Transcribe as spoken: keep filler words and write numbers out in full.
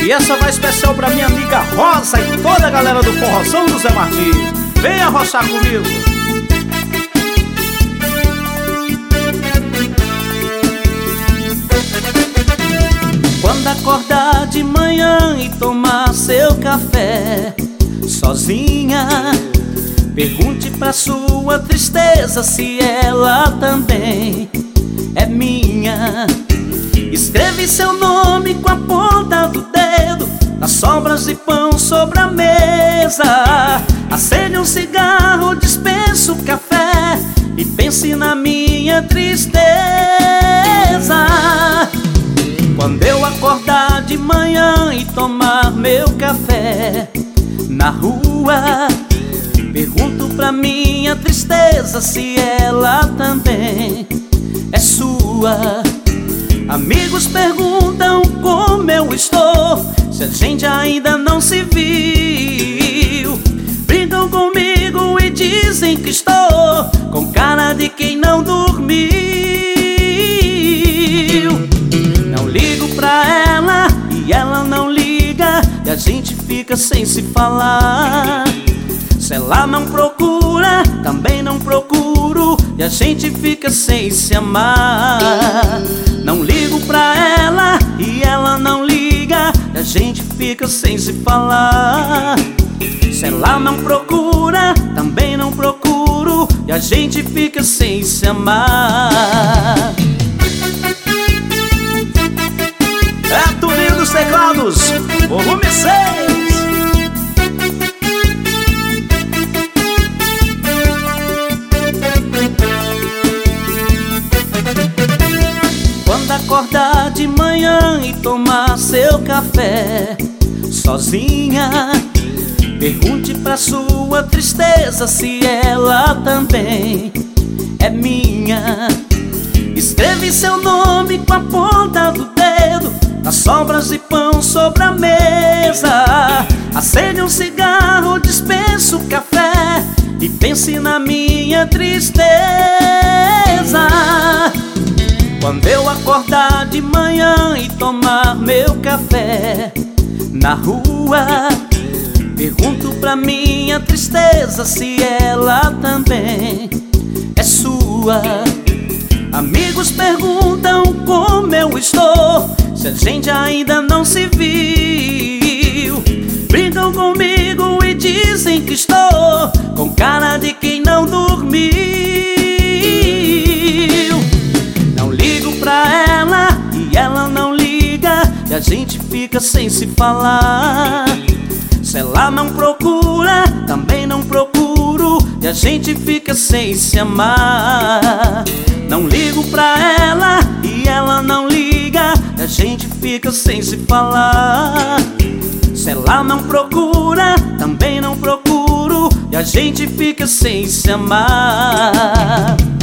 E essa vai especial pra minha amiga Rosa e toda a galera do Forrozão do Zé Martins. Venha roçar comigo. Quando acordar de manhã e tomar seu café sozinha, pergunte pra sua tristeza se ela também é minha. Escreve seu nome com a ponta do dedo nas sobras de pão sobre a mesa. Acende um cigarro, dispensa o café e pense na minha tristeza. Quando eu acordar de manhã e tomar meu café na rua, pergunto pra minha tristeza se ela também é sua. Amigos perguntam como eu estou, se a gente ainda não se viu. Brincam comigo e dizem que estou com cara de quem não dormiu. Não ligo pra ela e ela não liga, e a gente fica sem se falar. Se ela não procura, também não procuro, e a gente fica sem se amar. Não ligo pra ela e ela não liga, e a gente fica sem se falar. Se ela não procura, também não procuro, e a gente fica sem se amar. É Toninho dos Teclados, volume seis. Quando acordar de manhã e tomar seu café sozinha, pergunte pra sua tristeza se ela também é minha. Escreve seu nome com a ponta do dedo nas sobras de pão sobre a mesa. Acende um cigarro, dispensa o café e pense na minha tristeza. Quando eu acordar de manhã e tomar meu café na rua, pergunto pra minha tristeza se ela também é sua. Amigos perguntam como eu estou, se a gente ainda não se viu. Brincam comigo e dizem que estou com cara de quem não dormiu. Não ligo pra ela e ela não liga, e a gente fica sem se falar. Se ela não procura, também não procuro, e a gente fica sem se amar. Não ligo pra ela e ela não liga, e a gente fica sem se falar. Se ela não procura, também não procuro, e a gente fica sem se amar.